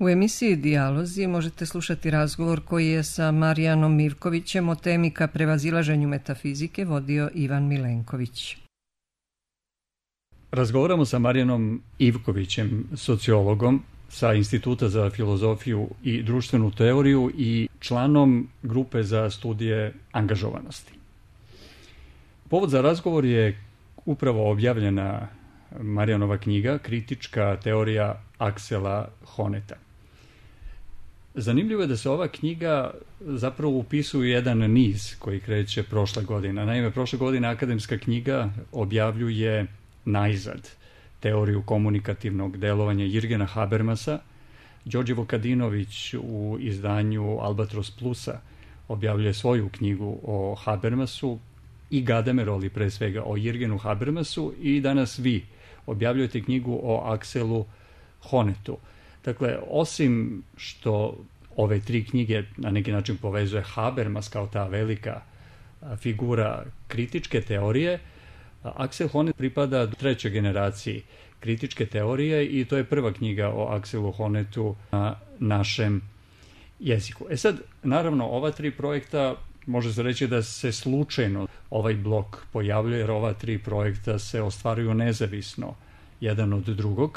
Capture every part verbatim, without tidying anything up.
U emisiji Dijalozi možete slušati razgovor koji je sa Marijanom Ivkovićem o temi ka prevazilaženju metafizike vodio Ivan Milenković. Razgovaramo sa Marijanom Ivkovićem, sociologom sa Instituta za filozofiju i društvenu teoriju i članom grupe za studije angažovanosti. Povod za razgovor je upravo objavljena Marijanova knjiga Kritička teorija Aksela Honeta. Zanimljivo je da se ova knjiga zapravo upisuje u jedan niz koji kreće prošle godine. Naime, prošle godine akademska knjiga objavljuje najzad teoriju komunikativnog delovanja Jirgena Habermasa. Đorđe Vukadinović u izdanju Albatros Plusa objavljuje svoju knjigu o Habermasu i Gadamer, ali pre svega o Jirgenu Habermasu, i danas vi objavljujete knjigu o Akselu Honetu. Dakle, osim što ove tri knjige na neki način povezuje Habermas kao ta velika figura kritičke teorije, Aksel Honet pripada trećoj generaciji kritičke teorije i to je prva knjiga o Akselu Honetu na našem jeziku. E sad, naravno, ova tri projekta može se reći da se slučajno ovaj blok pojavljuje, jer ova tri projekta se ostvaruju nezavisno jedan od drugog,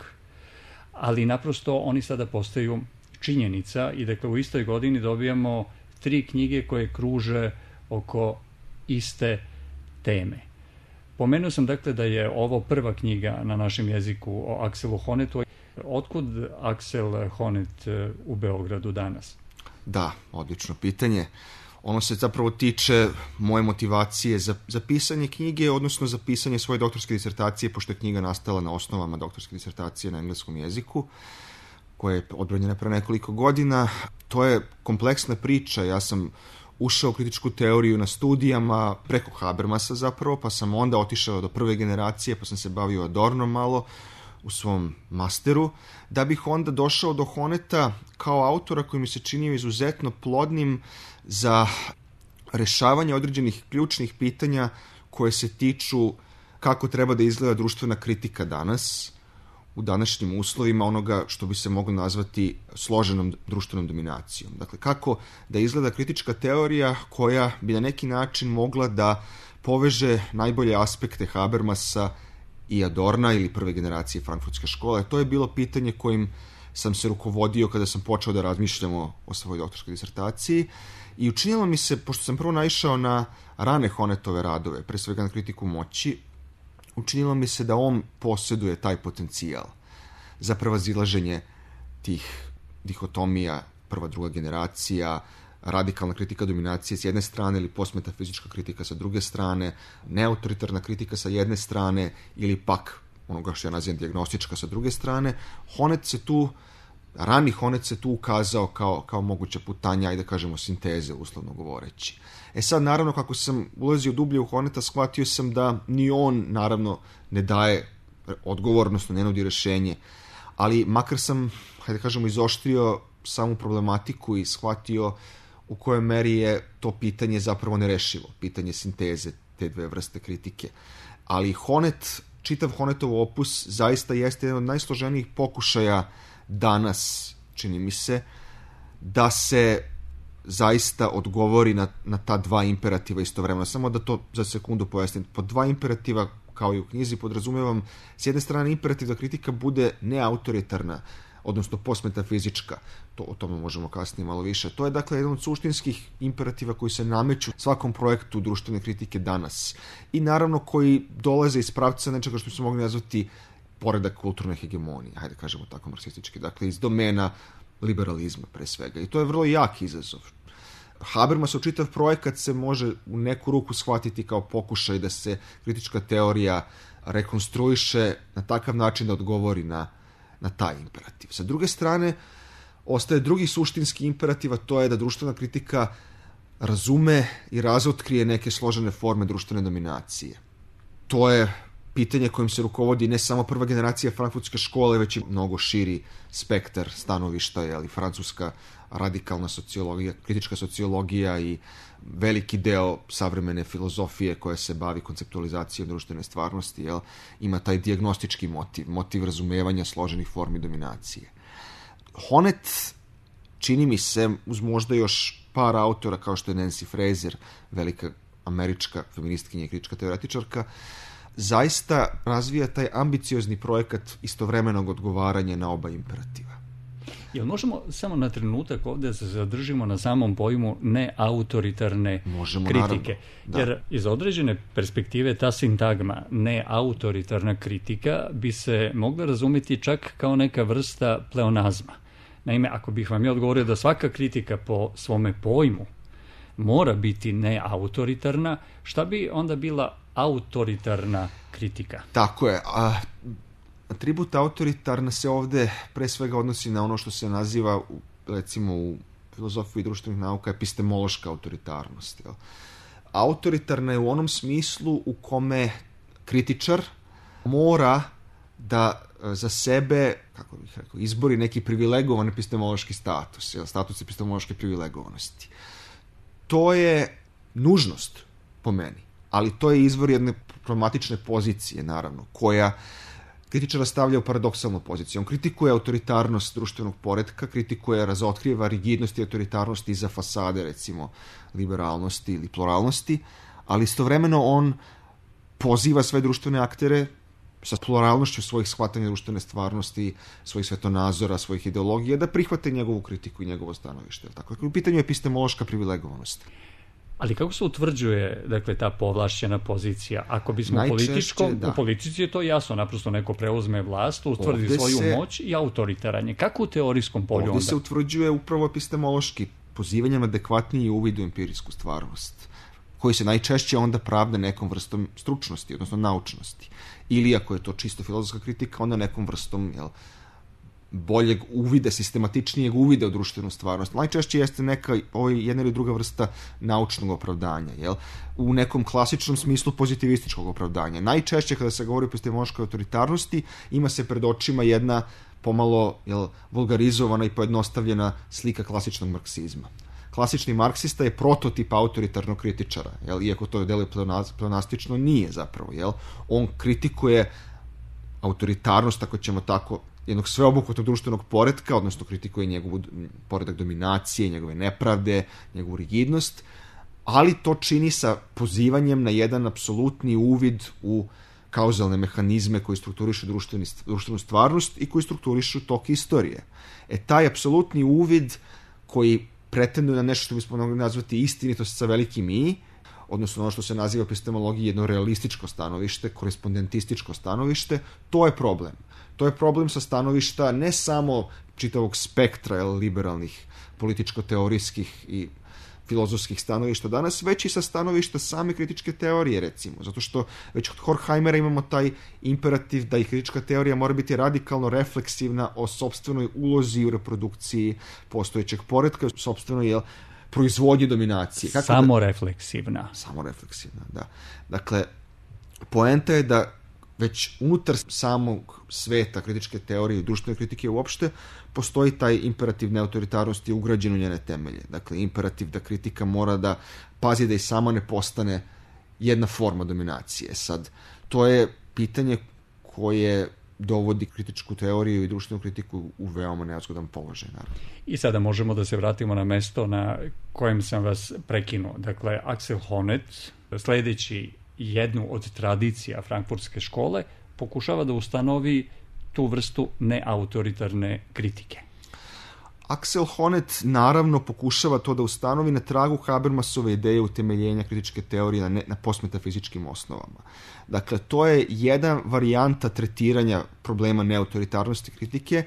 ali naprosto oni sada postaju činjenica i dakle u istoj godini dobijamo tri knjige koje kruže oko iste teme. Pomenuo sam dakle da je ovo prva knjiga na našem jeziku o Akselu Honetu. Otkud Aksel Honet u Beogradu danas? Da, odlično pitanje. Ono se zapravo tiče moje motivacije za, za pisanje knjige, odnosno za pisanje svoje doktorske disertacije, pošto je knjiga nastala na osnovama doktorske disertacije na engleskom jeziku, koja je odbranjena pre nekoliko godina. To je kompleksna priča. Ja sam ušao u kritičku teoriju na studijama preko Habermasa zapravo, pa sam onda otišao do prve generacije, pa sam se bavio Adornom malo u svom masteru, da bih onda došao do Honeta kao autora koji mi se činio izuzetno plodnim za rešavanje određenih ključnih pitanja koje se tiču kako treba da izgleda društvena kritika danas, u današnjim uslovima onoga što bi se moglo nazvati složenom društvenom dominacijom. Dakle, kako da izgleda kritička teorija koja bi na neki način mogla da poveže najbolje aspekte Habermasa i Adorna ili prve generacije frankfurtske škole. To je bilo pitanje kojim sam se rukovodio kada sam počeo da razmišljam o, o svojoj doktorskoj disertaciji i učinilo mi se, pošto sam prvo naišao na rane Honetove radove, pre svega na kritiku moći, učinilo mi se da on posjeduje taj potencijal za prevazilaženje tih dihotomija, prva, druga generacija, radikalna kritika dominacije s jedne strane ili postmetafizička kritika sa druge strane, neautoritarna kritika sa jedne strane ili pak onoga što ja nazivam dijagnostička sa druge strane. Honet se tu, rani Honet se tu ukazao kao, kao moguća putanja, ajde da kažemo sinteze, uslovno govoreći. E sad, naravno, kako sam ulazio dublje u Honeta, shvatio sam da ni on, naravno, ne daje odgovor, odnosno ne nudi rešenje, ali makar sam, hajde da kažemo, izoštrio samu problematiku i shvatio u kojoj meri je to pitanje zapravo nerešivo, pitanje sinteze te dve vrste kritike. Ali Honet, čitav Honetov opus, zaista jeste jedan od najsloženijih pokušaja danas, čini mi se, da se zaista odgovori na, na ta dva imperativa istovremeno. Samo da to za sekundu pojasnim. Po dva imperativa, kao i u knjizi, podrazumevam s jedne strane imperativ da kritika bude neautoritarna, odnosno postmetafizička. To, o tome možemo kasnije malo više. To je dakle jedan od suštinskih imperativa koji se nameću svakom projektu društvene kritike danas. I naravno koji dolaze iz pravca nečega što se mogli nazvati poredak kulturne hegemonije, hajde kažemo tako marksistički, dakle iz domena liberalizma pre svega. I to je vrlo jak izazov. Habermasov čitav projekat se može u neku ruku shvatiti kao pokušaj da se kritička teorija rekonstruiše na takav način da odgovori na, na taj imperativ. Sa druge strane, ostaje drugi suštinski imperativ, a to je da društvena kritika razume i razotkrije neke složene forme društvene dominacije. To je pitanje kojim se rukovodi ne samo prva generacija frankfurtske škole, već i mnogo širi spektar stanovišta, ali francuska radikalna sociologija, kritička sociologija i veliki deo savremene filozofije koja se bavi konceptualizacijom društvene stvarnosti, jel, ima taj dijagnostički motiv, motiv razumevanja složenih formi dominacije. Honneth, čini mi se, uz možda još par autora kao što je Nancy Fraser, velika američka feministkinja i kritička teoretičarka, zaista razvija taj ambiciozni projekat istovremenog odgovaranja na oba imperativa. Jel možemo samo na trenutak ovdje se zadržimo na samom pojmu neautoritarne Možemo, kritike? Da. Jer iz određene perspektive ta sintagma neautoritarna kritika bi se mogla razumjeti čak kao neka vrsta pleonazma. Naime, ako bih vam ja odgovorio da svaka kritika po svome pojmu mora biti neautoritarna, šta bi onda bila autoritarna kritika? Tako je. A atribut autoritarna se ovde pre svega odnosi na ono što se naziva, recimo u filozofiji društvenih nauka, epistemološka autoritarnost. Jel? Autoritarna je u onom smislu u kome kritičar mora da za sebe, kako bih rekao, izbori neki privilegovan epistemološki status, jel? Status epistemološke privilegovanosti. To je nužnost po meni, ali to je izvor jedne problematične pozicije, naravno, koja kritičara stavlja u paradoksalnu poziciju. On kritikuje autoritarnost društvenog poretka, kritikuje, razotkriva rigidnost i autoritarnost iza fasade, recimo, liberalnosti ili pluralnosti, ali istovremeno on poziva sve društvene aktere sa pluralnošću svojih shvatanja društvene stvarnosti, svojih svetonazora, svojih ideologija, da prihvate njegovu kritiku i njegovo stanovište. Tako, u pitanju je epistemološka privilegovanost. Ali kako se utvrđuje, dakle, ta povlašćena pozicija? Ako bismo Najčešće, političkom, da. u politici je to jasno, naprosto neko preuzme vlast, utvrdi Ovde svoju se- moć i autoritaranje. Kako u teorijskom polju Ovdje onda? se utvrđuje upravo epistemološki, pozivanjem adekvatniji uvid u empirijsku stvarnost, koji se najčešće onda pravda nekom vrstom stručnosti, odnosno naučnosti. Ili ako je to čisto filozofska kritika, onda nekom vrstom, jel, boljeg uvida, sistematičnijeg uvida u društvenu stvarnost. Najčešće jeste neka ovo jedna ili druga vrsta naučnog opravdanja, jel? U nekom klasičnom smislu pozitivističkog opravdanja. Najčešće kada se govori o epistemološkoj autoritarnosti, ima se pred očima jedna pomalo, jel, vulgarizovana i pojednostavljena slika klasičnog marksizma. Klasični marksista je prototip autoritarnog kritičara, jel? Iako to deluje pleonaz- pleonastično, nije zapravo. Jel? On kritikuje autoritarnost, ako ćemo tako, jednog sveobuhvatnog društvenog poretka, odnosno kritikuje njegov poredak dominacije, njegove nepravde, njegovu rigidnost, ali to čini sa pozivanjem na jedan apsolutni uvid u kauzalne mehanizme koji strukturišu društveni, društvenu stvarnost i koji strukturišu tok istorije. E taj apsolutni uvid koji pretenduje na nešto što bismo mogli nazvati istinitost sa velikim i, odnosno ono što se naziva u epistemologiji jedno realističko stanovište, korespondentističko stanovište, to je problem. To je problem sa stanovišta ne samo čitavog spektra jel, liberalnih političko-teorijskih i filozofskih stanovišta danas, već i sa stanovišta same kritičke teorije, recimo. Zato što već od Horkheimera imamo taj imperativ da i kritička teorija mora biti radikalno refleksivna o sopstvenoj ulozi u reprodukciji postojećeg poretka, sopstvenoj jel, proizvodnji dominacije. Kako Samo da... refleksivna. Samo refleksivna, da. Dakle, poenta je da već unutar samog sveta kritičke teorije i društvene kritike uopšte postoji taj imperativ neautoritarnosti ugrađen u njene temelje. Dakle, imperativ da kritika mora da pazi da i sama ne postane jedna forma dominacije. Sad, to je pitanje koje dovodi kritičku teoriju i društvenu kritiku u veoma nezgodan položaj, naravno. I sada možemo da se vratimo na mesto na kojem sam vas prekinuo. Dakle, Axel Honneth, sledeći jednu od tradicija frankfurtske škole, pokušava da ustanovi tu vrstu neautoritarne kritike. Axel Honneth naravno pokušava to da ustanovi na tragu Habermasove ideje utemeljenja kritičke teorije na, ne, na postmetafizičkim osnovama. Dakle, to je jedna varijanta tretiranja problema neautoritarnosti kritike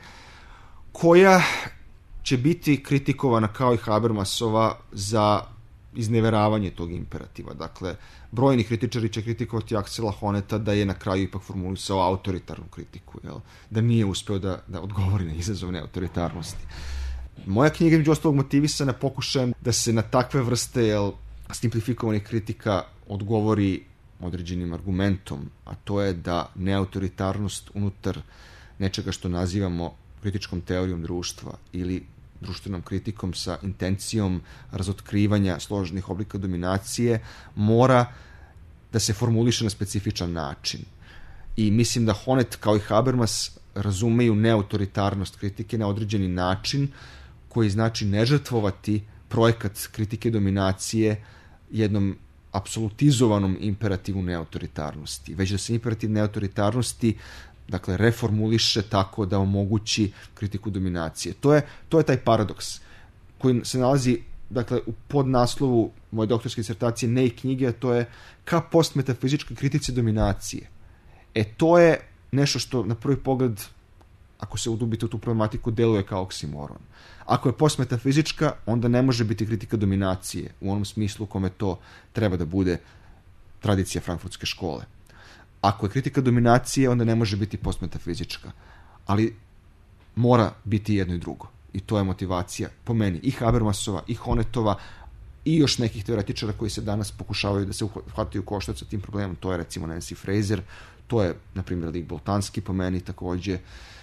koja će biti kritikovana kao i Habermasova za izneveravanje tog imperativa. Dakle, brojni kritičari će kritikovati Axela Honnetha da je na kraju ipak formulisao autoritarnu kritiku, jel? Da nije uspeo da, da odgovori na izazov neautoritarnosti. Moja knjiga je među ostalog motivisana pokušajem da se na takve vrste jel, simplifikovanih kritika odgovori određenim argumentom, a to je da neautoritarnost unutar nečega što nazivamo kritičkom teorijom društva ili društvenom kritikom sa intencijom razotkrivanja složenih oblika dominacije mora da se formuliše na specifičan način. I mislim da Honneth kao i Habermas razumeju neautoritarnost kritike na određeni način koji znači ne žrtvovati projekat kritike dominacije jednom apsolutizovanom imperativu neautoritarnosti, već da se imperativ neautoritarnosti dakle reformuliše tako da omogući kritiku dominacije. To je, to je taj paradoks koji se nalazi dakle u podnaslovu moje doktorske disertacije ne i knjige, a to je ka postmetafizičkoj kritici dominacije. E to je nešto što na prvi pogled, ako se udubite u tu problematiku, deluje kao oksimoron. Ako je postmetafizička, onda ne može biti kritika dominacije u onom smislu u kome to treba da bude tradicija frankfurtske škole. Ako je kritika dominacije, onda ne može biti postmetafizička. Ali mora biti jedno i drugo. I to je motivacija, po meni, i Habermasova, i Honnethova, i još nekih teoretičara koji se danas pokušavaju da se uhvataju koštac sa tim problemom. To je recimo Nancy Fraser, to je, na primjer, Lig Boltanski, po meni takođe.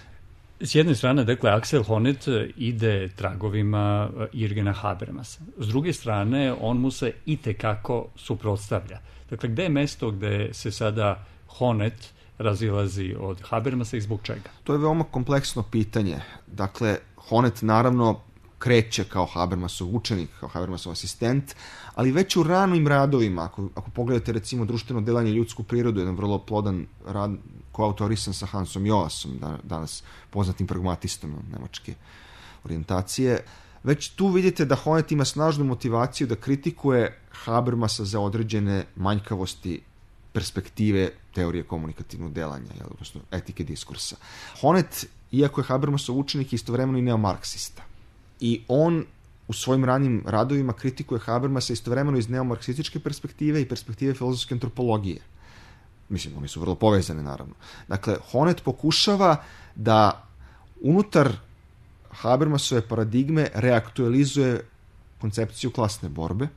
S jedne strane, dakle, Axel Honneth ide tragovima Jürgena Habermasa. S druge strane, on mu se itekako suprotstavlja. Dakle, gde je mesto gde se sada Honneth razilazi od Habermasa i zbog čega? To je veoma kompleksno pitanje. Dakle, Honneth naravno kreće kao Habermasov učenik, kao Habermasov asistent, ali već u ranim radovima, ako, ako pogledate recimo društveno delanje ljudsku prirodu, jedan vrlo plodan rad koautorisan sa Hansom Joasom, danas poznatim pragmatistom nemačke orijentacije, već tu vidite da Honneth ima snažnu motivaciju da kritikuje Habermasa za određene manjkavosti perspektive teorije komunikativnog delanja, odnosno etike diskursa. Honneth, iako je Habermasov učenik, istovremeno i neomarksista. I on u svojim ranim radovima kritikuje Habermasa istovremeno iz neomarksističke perspektive i perspektive filozofske antropologije. Mislim, oni su vrlo povezane, naravno. Dakle, Honneth pokušava da unutar Habermasove paradigme reaktualizuje koncepciju klasne borbe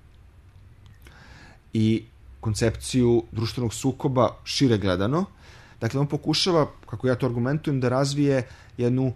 i koncepciju društvenog sukoba šire gledano. Dakle, on pokušava, kako ja to argumentujem, da razvije jednu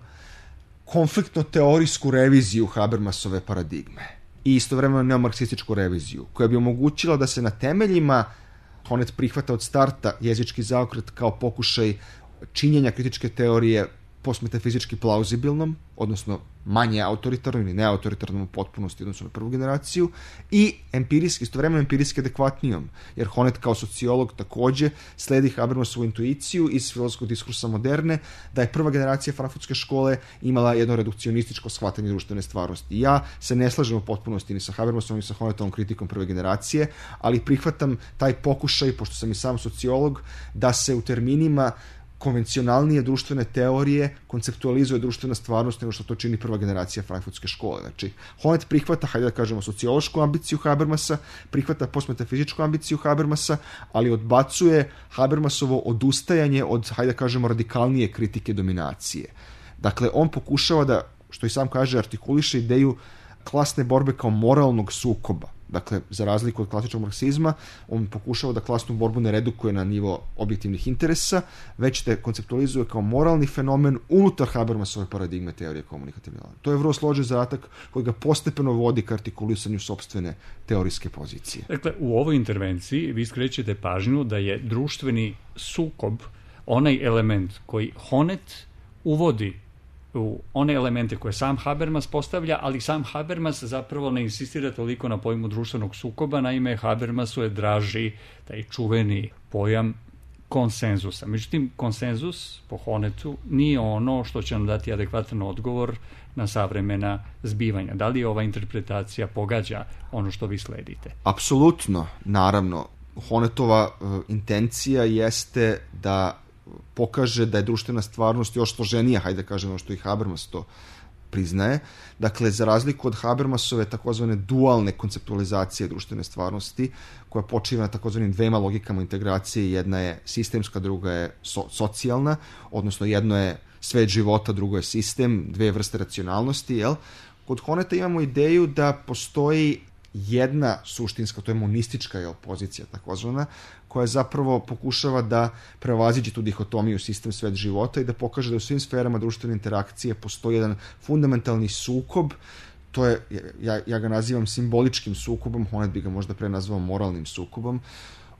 konfliktno-teorijsku reviziju Habermasove paradigme i istovremeno neomarksističku reviziju, koja bi omogućila da se na temeljima Honneth prihvata od starta jezički zaokret kao pokušaj činjenja kritičke teorije postmetafizički plauzibilnom, odnosno manje autoritarnom ili neautoritarnom u potpunosti odnosno na prvu generaciju, i empirijski, istovremeno empirijski adekvatnijom, jer Honneth kao sociolog takođe sledi Habermasovu intuiciju iz filozofskog diskursa moderne, da je prva generacija frankfurtske škole imala jedno redukcionističko shvatanje društvene stvarnosti. Ja se ne slažem u potpunosti ni sa Habermasovom ni sa Honnethovom kritikom prve generacije, ali prihvatam taj pokušaj, pošto sam i sam sociolog, da se u terminima konvencionalnije društvene teorije konceptualizuje društvena stvarnost nego što to čini prva generacija frankfurtske škole. Znači, Honneth prihvata, hajde da kažemo, sociološku ambiciju Habermasa, prihvata postmetafizičku ambiciju Habermasa, ali odbacuje Habermasovo odustajanje od, hajde da kažemo, radikalnije kritike dominacije. Dakle, on pokušava da, što i sam kaže, artikuliše ideju klasne borbe kao moralnog sukoba. Dakle, za razliku od klasičnog marksizma, on pokušava da klasnu borbu ne redukuje na nivo objektivnih interesa, već te konceptualizuje kao moralni fenomen unutar Habermasove paradigme teorije komunikativne delanja. To je vrlo složen zadatak koji ga postepeno vodi ka artikulisanju sopstvene teorijske pozicije. Dakle, u ovoj intervenciji vi skrećete pažnju da je društveni sukob onaj element koji Honneth uvodi u one elemente koje sam Habermas postavlja, ali sam Habermas zapravo ne insistira toliko na pojmu društvenog sukoba, naime Habermasu je draži taj čuveni pojam konsenzusa. Međutim, konsenzus po Honnethu nije ono što će nam dati adekvatan odgovor na savremena zbivanja. Da li ova interpretacija pogađa ono što vi sledite? Apsolutno, naravno. Honnethova uh, intencija jeste da pokaže da je društvena stvarnost još složenija, hajde da kažemo što i Habermas to priznaje. Dakle, za razliku od Habermasove takozvane dualne konceptualizacije društvene stvarnosti, koja počiva na takozvanim dvema logikama integracije, jedna je sistemska, druga je so- socijalna, odnosno jedno je svet života, drugo je sistem, dve vrste racionalnosti, jel? Kod Honnetha imamo ideju da postoji jedna suštinska, to je monistička jel, pozicija takozvana, koja zapravo pokušava da prevaziđe tu dihotomiju sistem svet života i da pokaže da u svim sferama društvene interakcije postoji jedan fundamentalni sukob. To je, ja, ja ga nazivam simboličkim sukobom, Honneth bi ga možda pre nazvao moralnim sukobom,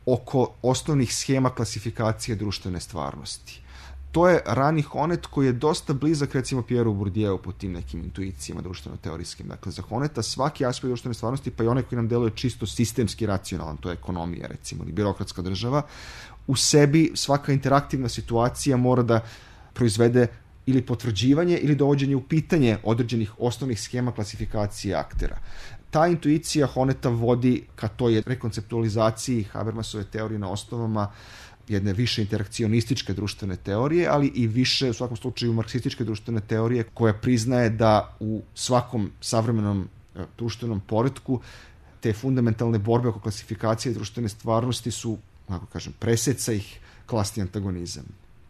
oko osnovnih schema klasifikacije društvene stvarnosti. To je rani Honneth koji je dosta blizak recimo Pierreu Bourdieu po tim nekim intuicijama društveno-teorijskim. Dakle, za Honnetha svaki aspekt društvene stvarnosti, pa i onaj koji nam deluje čisto sistemski racionalan, to je ekonomija recimo ili birokratska država, u sebi svaka interaktivna situacija mora da proizvede ili potvrđivanje ili dovođenje u pitanje određenih osnovnih schema klasifikacije aktera. Ta intuicija Honnetha vodi ka toj rekonceptualizaciji Habermasove teorije na osnovama jedne više interakcionističke društvene teorije, ali i više, u svakom slučaju, marksističke društvene teorije koja priznaje da u svakom savremenom društvenom poretku te fundamentalne borbe oko klasifikacije društvene stvarnosti su, kako kažem, preseca ih klasni antagonizam.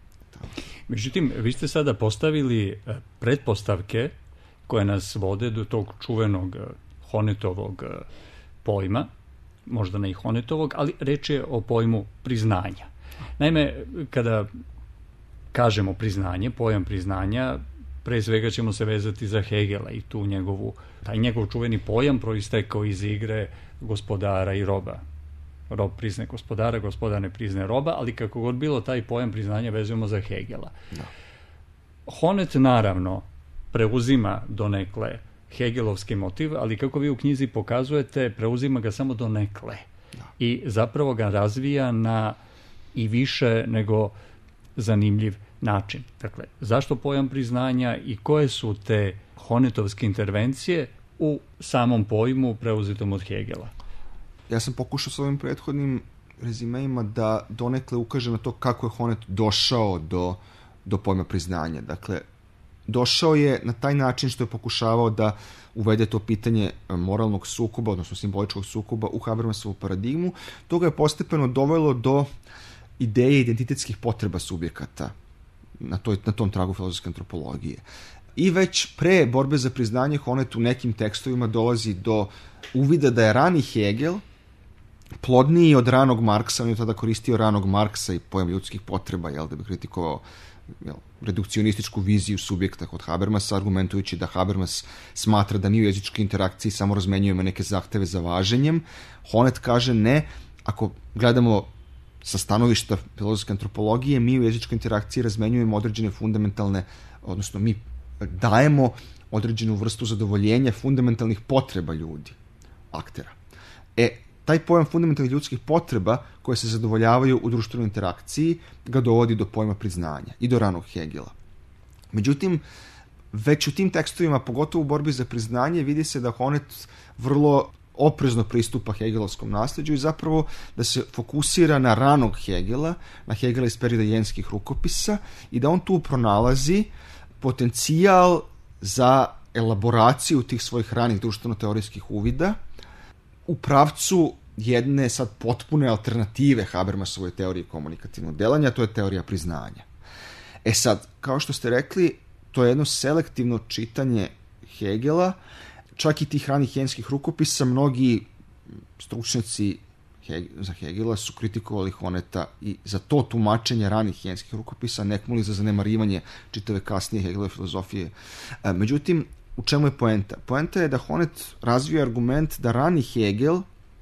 Međutim, vi ste sada postavili pretpostavke koje nas vode do tog čuvenog Honnethovog pojma, možda ne i Honnethovog, ali reč je o pojmu priznanja. Naime, kada kažemo priznanje, pojam priznanja, pre svega ćemo se vezati za Hegela i tu njegovu, taj njegov čuveni pojam proistekao iz igre gospodara i roba. Rob prizne gospodara, gospodar ne prizne roba, ali kako god bilo, taj pojam priznanja vezujemo za Hegela. Da. Honneth naravno preuzima donekle hegelovski motiv, ali kako vi u knjizi pokazujete, preuzima ga samo donekle. Da. I zapravo ga razvija na i više nego zanimljiv način. Dakle, zašto pojam priznanja i koje su te Honnethovske intervencije u samom pojmu preuzetom od Hegela? Ja sam pokušao s ovim prethodnim rezimeima da donekle ukažem na to kako je Honneth došao do, do pojma priznanja. Dakle, došao je na taj način što je pokušavao da uvede to pitanje moralnog sukoba, odnosno simboličkog sukoba u Habermasovu paradigmu. To ga je postepeno dovelo do ideje identitetskih potreba subjekata na, toj, na tom tragu filozofske antropologije. I već pre borbe za priznanje Honneth u nekim tekstovima dolazi do uvida da je rani Hegel plodniji od ranog Marksa, on je tada koristio ranog Marksa i pojam ljudskih potreba, jel, da bi kritikovao jel, redukcionističku viziju subjekta kod Habermasa, argumentujući da Habermas smatra da mi u jezičkoj interakciji samo razmenjujemo neke zahteve za važenjem. Honneth kaže ne, ako gledamo sa stanovišta filozofske antropologije, mi u jezičkoj interakciji razmenjujemo određene fundamentalne, odnosno mi dajemo određenu vrstu zadovoljenja fundamentalnih potreba ljudi, aktera. E, taj pojam fundamentalnih ljudskih potreba koje se zadovoljavaju u društvenoj interakciji ga dovodi do pojma priznanja i do ranog Hegela. Međutim, već u tim tekstovima, pogotovo u borbi za priznanje, vidi se da Honneth vrlo oprezno pristupa hegelovskom nasljeđu i zapravo da se fokusira na ranog Hegela, na Hegela iz perioda jenskih rukopisa i da on tu pronalazi potencijal za elaboraciju tih svojih ranih društveno-teorijskih uvida u pravcu jedne sad potpune alternative Habermasovoj teoriji komunikativnog delanja, to je teorija priznanja. E sad, kao što ste rekli, to je jedno selektivno čitanje Hegela, čak i tih ranih jenskih rukopisa, mnogi stručnjaci za Hegela su kritikovali Honnetha i za to tumačenje ranih jenskih rukopisa, nekmuli za zanemarivanje čitave kasnije Hegelove filozofije. Međutim, u čemu je poenta? Poenta je da Honneth razvija argument da rani Hegel,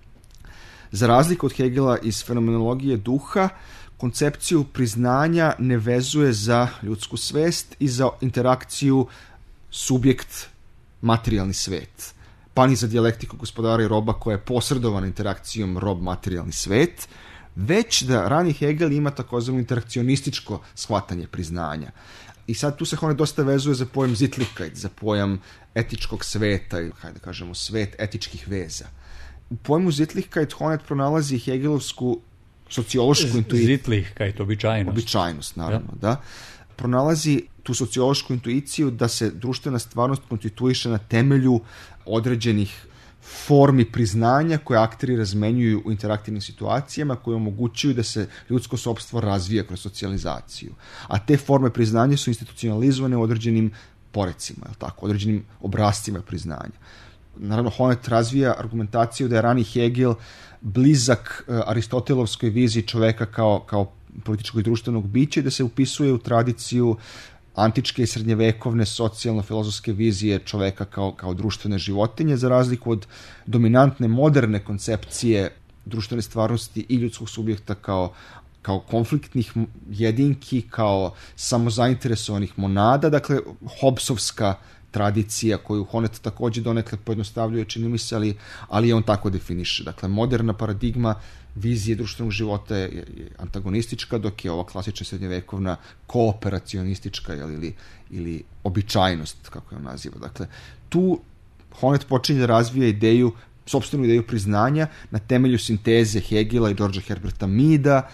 za razliku od Hegela iz fenomenologije duha, koncepciju priznanja ne vezuje za ljudsku svest i za interakciju subjekt materijalni svet, pa ni za dijalektiku gospodara i roba koja je posredovana interakcijom rob-materijalni svet, već da rani Hegel ima takozvano interakcionističko shvatanje priznanja. I sad tu se Honneth dosta vezuje za pojam Sittlichkeit, za pojam etičkog sveta, ili hajde da kažemo svet etičkih veza. U pojmu Sittlichkeit Honneth pronalazi hegelovsku sociološku intuiciju. Sittlichkeit, običajnost. Običajnost, naravno, ja. Da. Pronalazi tu sociološku intuiciju da se društvena stvarnost konstituiše na temelju određenih formi priznanja koje akteri razmenjuju u interaktivnim situacijama koje omogućuju da se ljudsko sopstvo razvija kroz socijalizaciju. A te forme priznanja su institucionalizovane u određenim porecima, je tako, određenim obrascima priznanja. Naravno, Honneth razvija argumentaciju da je rani Hegel blizak uh, Aristotelovskoj viziji čoveka kao, kao političkog i društvenog bića i da se upisuje u tradiciju antičke i srednjevekovne socijalno-filozofske vizije čoveka kao, kao društvene životinje, za razliku od dominantne moderne koncepcije društvene stvarnosti i ljudskog subjekta kao kao konfliktnih jedinki, kao samozainteresovanih monada, dakle Hobbesovska tradicija koju Honneth također donekle pojednostavljuje, čini mi se, ali, ali je on tako definiše. Dakle, moderna paradigma vizije društvenog života je, je antagonistička, dok je ova klasična srednjevekovna kooperacionistička ili, ili običajnost, kako je on naziva. Dakle, tu Honneth počinje da razvija ideju, sopstvenu ideju priznanja na temelju sinteze Hegela i Georgea Herberta Meada.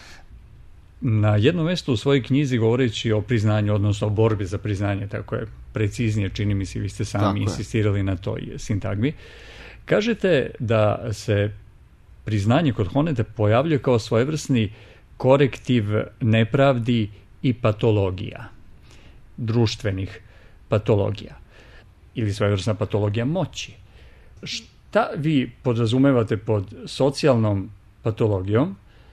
Na jednom mjestu u svojoj knjizi, govoreći o priznanju, odnosno o borbi za priznanje, tako je preciznije, čini mi se, vi ste sami insistirali na toj sintagmi, kažete da se priznanje kod Honnetha pojavljuje kao svojevrsni korektiv nepravdi i patologija, društvenih patologija, ili svojevrsna patologija moći. Šta vi podrazumevate pod socijalnom patologijom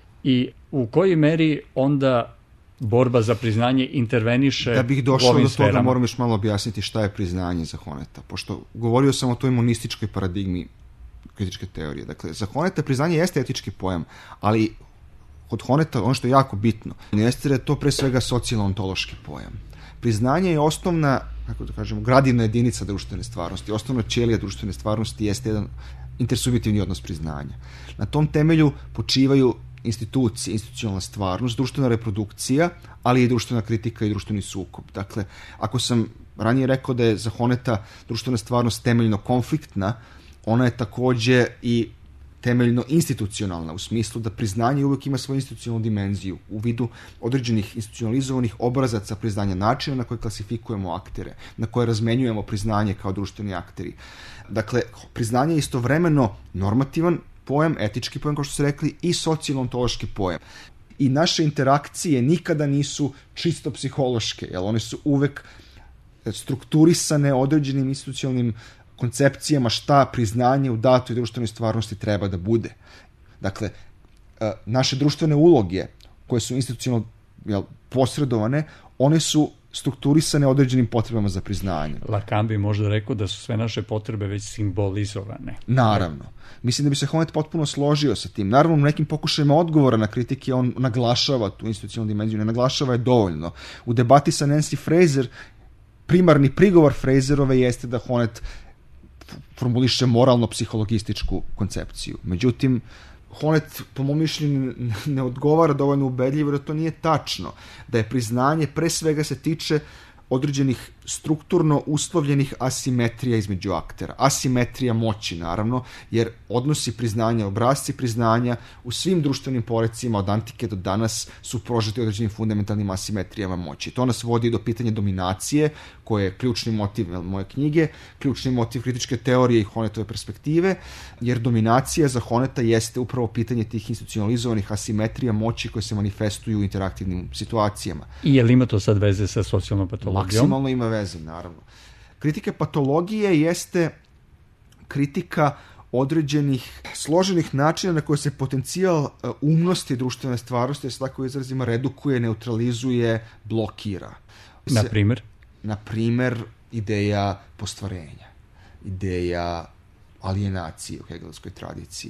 i u kojoj meri onda borba za priznanje interveniše u ovim sferama? Da bih došao do toga, moram još malo objasniti šta je priznanje za Honnetha, pošto govorio sam o toj monističkoj paradigmi kritičke teorije. Dakle, za Honnetha priznanje jeste etički pojam, ali kod Honnetha ono što je jako bitno jeste da je to pre svega socijalno-ontološki pojam. Priznanje je osnovna, kako da kažemo, gradivna jedinica društvene stvarnosti, osnovna ćelija društvene stvarnosti jeste jedan intersubjektivni odnos priznanja. Na tom temelju počivaju institucije, institucionalna stvarnost, društvena reprodukcija, ali i društvena kritika i društveni sukob. Dakle, ako sam ranije rekao da je za Honnetha društvena stvarnost temeljno konfliktna, ona je također i temeljno institucionalna, u smislu da priznanje uvijek ima svoju institucionalnu dimenziju u vidu određenih institucionalizovanih obrazaca priznanja, načina na koje klasifikujemo aktere, na koje razmenjujemo priznanje kao društveni akteri. Dakle, priznanje je istovremeno normativan pojam, etički pojam, kao što ste rekli, i socijalno-ontološki pojam. I naše interakcije nikada nisu čisto psihološke, jer one su uvek strukturisane određenim institucionalnim koncepcijama šta priznanje u datoj društvenoj stvarnosti treba da bude. Dakle, naše društvene uloge koje su institucionalno jel, posredovane, one su strukturisane određenim potrebama za priznanje. Lacan bi možda rekao da su sve naše potrebe već simbolizovane. Naravno. Mislim da bi se Honneth potpuno složio sa tim. Naravno, u nekim pokušajima odgovora na kritike on naglašava tu institucionalnu dimenziju, ne naglašava je dovoljno. U debati sa Nancy Fraser, primarni prigovor Fraserove jeste da Honneth formuliše moralno-psihologističku koncepciju. Međutim, Honneth, po mom mišljenju, ne odgovara dovoljno ubedljivo da to nije tačno. Da je priznanje pre svega se tiče određenih strukturno uslovljenih asimetrija između aktera. Asimetrija moći, naravno, jer odnosi priznanja, obrazci priznanja u svim društvenim porecima od antike do danas su prožeti određenim fundamentalnim asimetrijama moći. To nas vodi do pitanja dominacije, koje je ključni motiv moje knjige, ključni motiv kritičke teorije i Honnethove perspektive, jer dominacija za Honnetha jeste upravo pitanje tih institucionalizovanih asimetrija moći koje se manifestuju u interaktivnim situacijama. I je li ima to sad veze sa socijalnom patologijom? Maksimalno ima veze, naravno. Kritika patologije jeste kritika određenih složenih načina na koje se potencijal umnosti društvene stvarnosti, da se tako izrazima, redukuje, neutralizuje, blokira. Na primjer? Na primjer, ideja postvarenja, ideja alijenacije u hegelskoj tradiciji,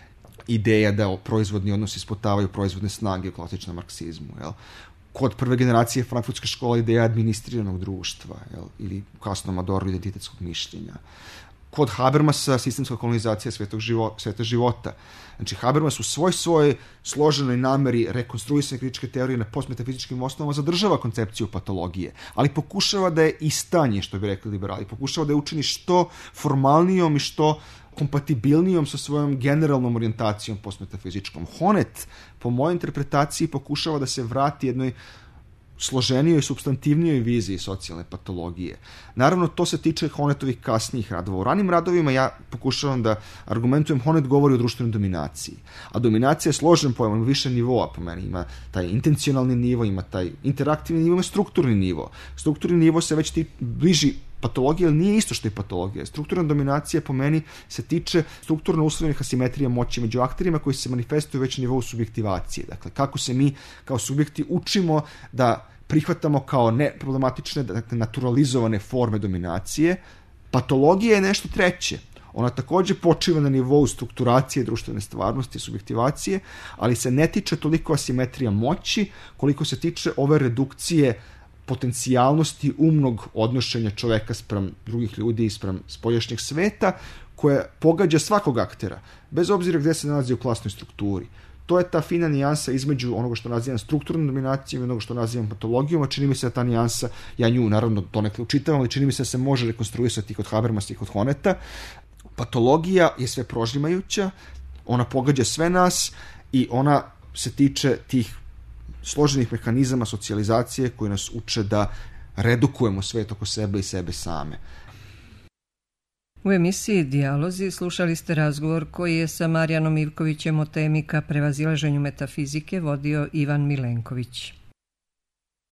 ideja da proizvodni odnosi spotavaju proizvodne snage u klasičnom marksizmu, jel? Kod prve generacije frankfurtske škole ideja administriranog društva, jel? Ili kasno Adorno identitetskog mišljenja. Kod Habermasa sistemska kolonizacija svetog života, sveta života. Znači, Habermas u svoj svojoj složenoj nameri rekonstruisane kritičke teorije na postmetafizičkim osnovama zadržava koncepciju patologije, ali pokušava da je istanje, što bi rekli liberali, pokušava da je učini što formalnijom i što kompatibilnijom sa svojom generalnom orijentacijom postmetafizičkom. Honneth, po mojoj interpretaciji, pokušava da se vrati jednoj složenijoj, supstantivnijoj viziji socijalne patologije. Naravno, to se tiče Honnethovih kasnijih radova. U ranim radovima ja pokušavam da argumentujem, Honneth govori o društvenoj dominaciji. A dominacija je složen pojam, ima više nivoa po meni. Ima taj intencionalni nivo, ima taj interaktivni nivo, ima strukturni nivo. Strukturni nivo se već ti bliži patologija, ali nije isto što je patologija. Strukturna dominacija po meni se tiče strukturno uslovljenih asimetrija moći među akterima koji se manifestuju već na nivou subjektivacije. Dakle, kako se mi kao subjekti učimo da prihvatamo kao neproblematične, dakle, naturalizovane forme dominacije. Patologija je nešto treće. Ona takođe počiva na nivou strukturacije društvene stvarnosti, subjektivacije, ali se ne tiče toliko asimetrija moći, koliko se tiče ove redukcije potencijalnosti umnog odnošenja čoveka sprem drugih ljudi i sprem spoljašnjeg sveta, koje pogađa svakog aktera, bez obzira gde se nalazi u klasnoj strukturi. To je ta fina nijansa između onoga što nazivam strukturnom dominacijom i onoga što nazivam patologijom, a čini mi se da ta nijansa, ja nju naravno donekle učitavam, ali čini mi se da se može rekonstruisati kod Habermasa i kod Honeta. Patologija je sve prožimajuća, ona pogađa sve nas i ona se tiče tih složenih mehanizama socijalizacije koji nas uče da redukujemo svet oko sebe i sebe same. U emisiji Dijalozi slušali ste razgovor koji je sa Marijanom Ivkovićem o temi ka prevazilaženju metafizike vodio Ivan Milenković.